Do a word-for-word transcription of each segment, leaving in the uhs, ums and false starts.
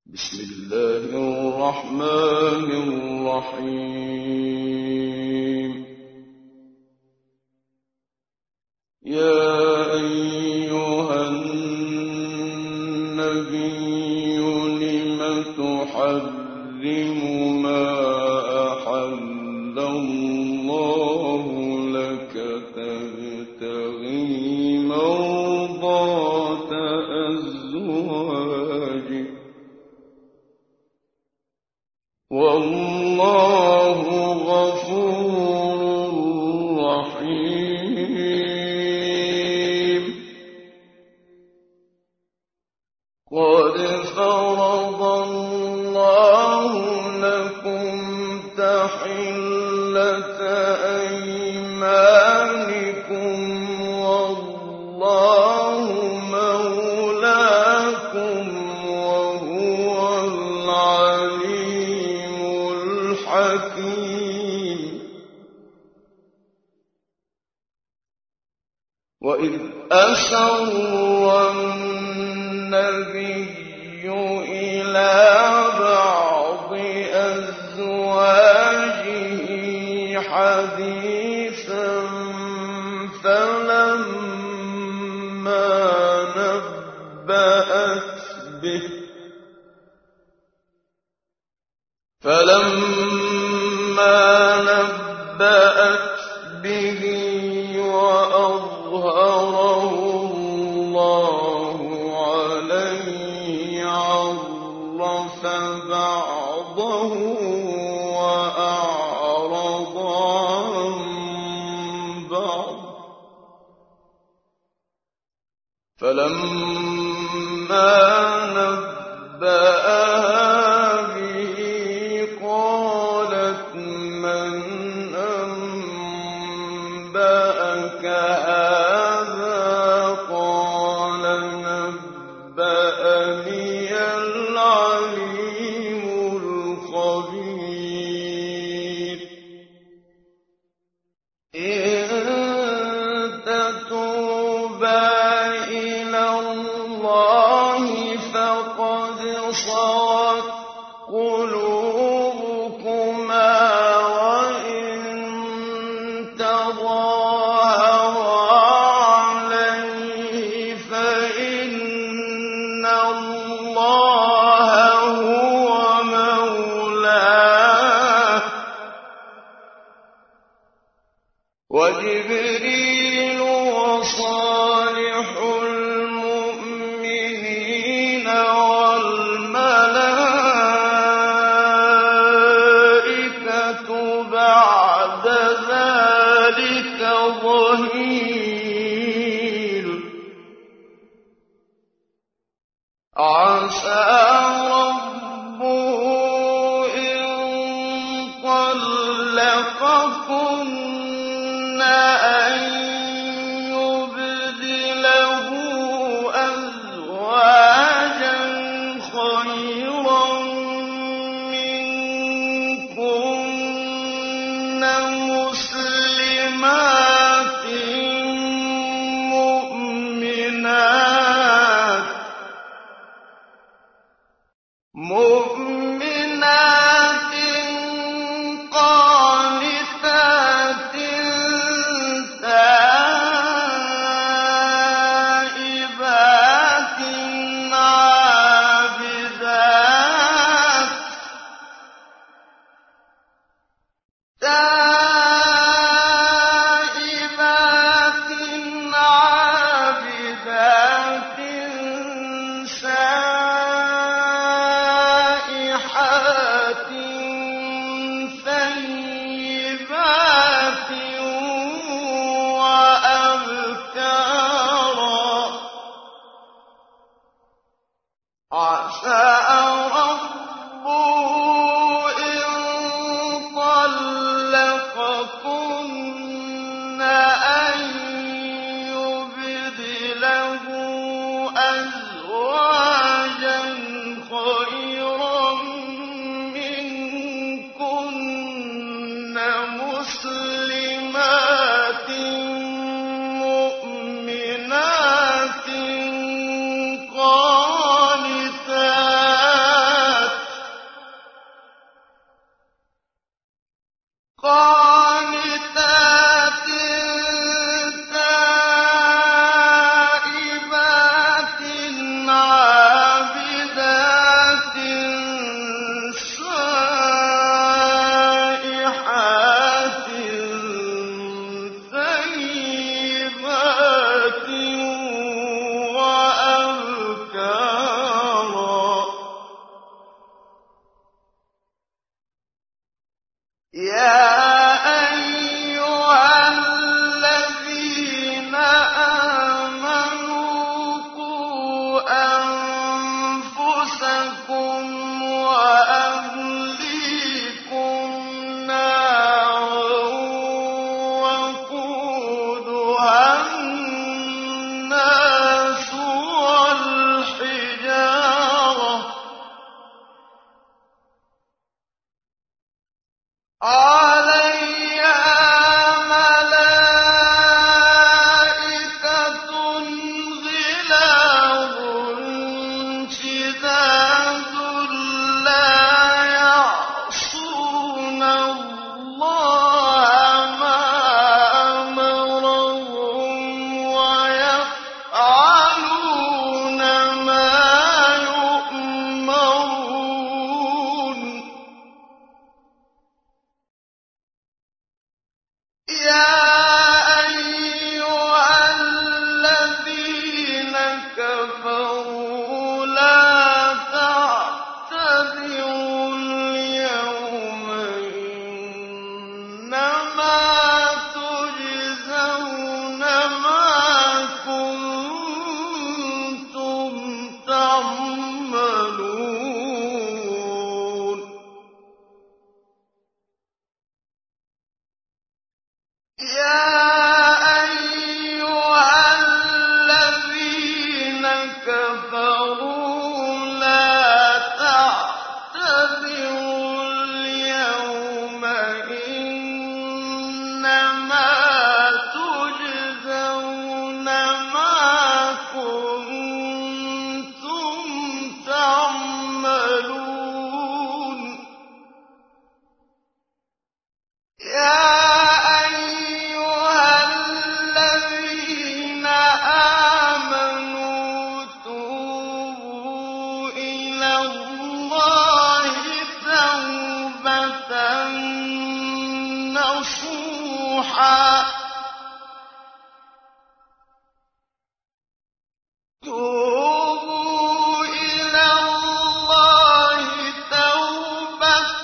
بسم الله الرحمن الرحيم. يا أيها النبي لم تحرم ما أحل الله لك تبتغي مرضات أزواجك والله غفور رحيم. قد فرض الله لكم تحلة أيمانكم والله مولاكم وهو العليم الحكيم. وإذ أسر النبي إلى بعض أزواجه حديثا فلما نبأت به فلما نبأت به وأظهره الله عليه عرف بعضه وأعرض عن بعض. فلما نبأها به قالت من أنبأك هذا؟ قال نبأني العليم الخبير. إن تتوبا إلى الله فقد صغت قلوبكما وإن تظاهرا عليه فإن الله هو مولاه وجبريل وصالح المؤمنين والملائكة بعد ذلك ظهير. عسى ربه إن طلقكن أن يبدله أزواجا خيرا منكن مسلمات مؤمنات مؤمنات قانتات تائبات عابدات تائبات عابدات سائحات ثيبات وأبكارا. عسى ربه إن طلقكن أن يبدله أزواجا خيرا منكن مسلمات مؤمنات قانتات كَفَرُوا لَا تَعْتَذِرُوا الْيَوْمَ إِنَّمَا تُجْزَوْنَ مَا كُنتُمْ تَعْمَلُونَ يَا أَيُّهَا الَّذِينَ آمَنُوا تُوبُوا إِلَى اللَّهِ تَوْبَةً نَّصُوحًا تُوبُوا إِلَى اللَّهِ تَوْبَةً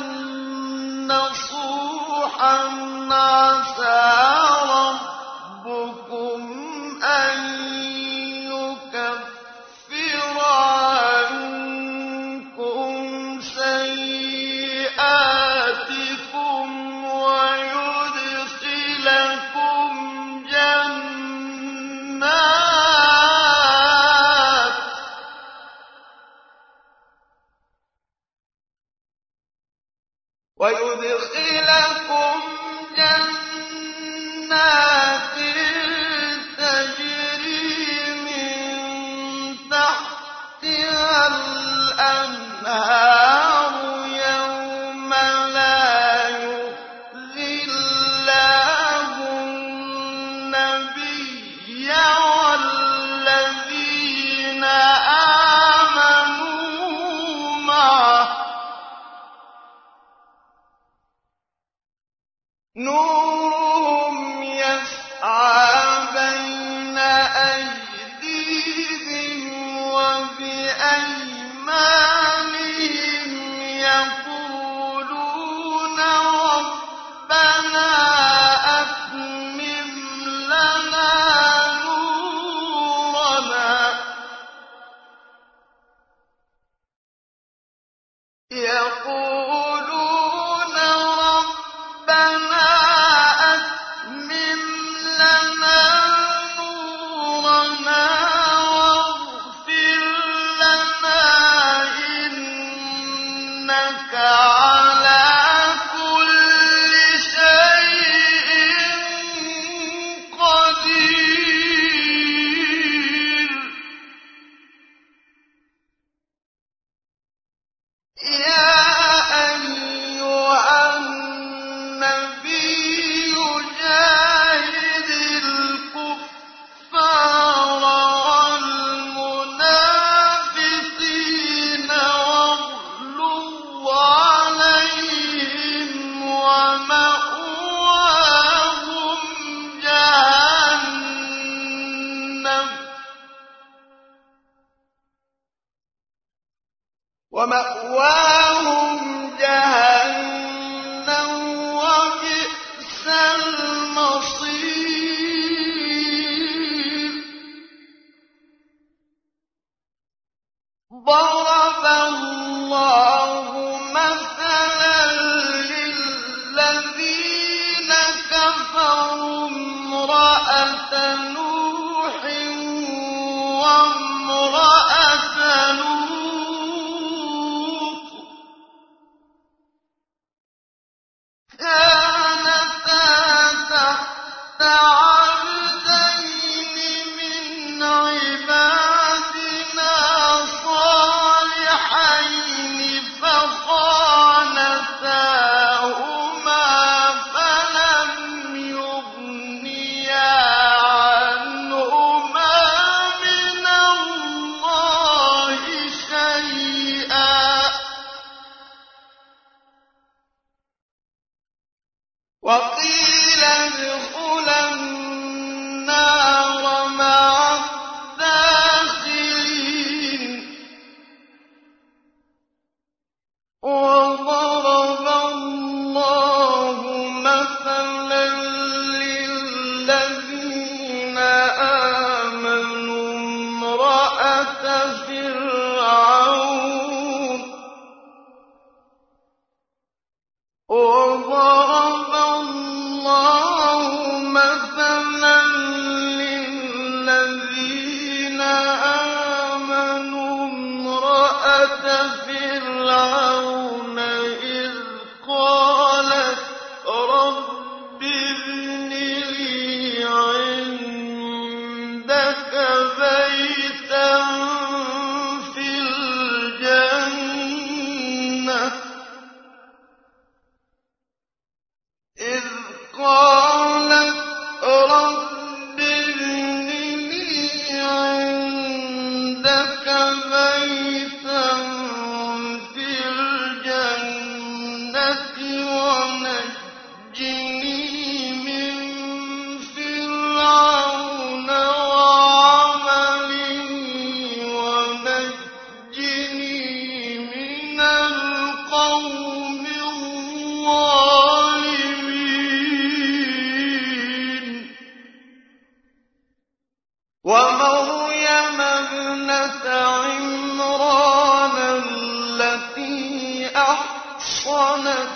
نَّصُوحًا عَسَىٰ رَبُّكُمْ أَن يُكَفِّرَ عَنكُمْ سَيِّئَاتِكُمْ وَيُدْخِلَكُمْ جَنَّاتٍ وَيُدْخِلَكُمْ جَنَّاتٍ تَجْرِي مِن تَحْتِهَا الْأَنْهَارُ يَوْمَ لَا يُخْزِي اللَّهُ النَّبِيَّ وَالَّذِينَ آمَنُوا مَعَهُ نُورُهُمْ يَسْعَىٰ بَيْنَ أَيْدِيهِمْ وَبِأَيْمَانِهِمْ يَقُولُونَ رَبَّنَا أَتْمِمْ لَنَا نُورَنَا يَقُولُونَ رَبَّنَا أَتْمِمْ لَنَا نُورَنَا وَاغْفِرْ لَنَا إِنَّكَ عَلَىٰ كُلِّ شَيْءٍ قَدِيرٌ يَا أَيُّهَا النَّبِيُّ جَاهِدِ الْكُفَّارَ وَالْمُنَافِقِينَ وَاغْلُظْ عَلَيْهِمْ وَمَأْوَاهُمْ جَهَنَّمُ وَمَأْوَاهُمْ جَهَنَّمُ وَبِئْسَ الْمَصِيرُ ضَرَبَ اللَّهُ مَثَلًا لِّلَّذِينَ كَفَرُوا امْرَأَتَ نُوحٍ وَامْرَأَتَ لُوطٍ كَانَتَا تَحْتَ عَبْدَيْنِ مِنْ عِبَادِنَا صَالِحَيْنِ فرعون إذ قالت رب ابن لي عندك بيتا في الجنة إذ قالت رب ابن لي عندك بيتا في الجنة ونجني من فرعون وعمله ونجني من القوم الظالمين ومريم ابنة عمران التي أحصنت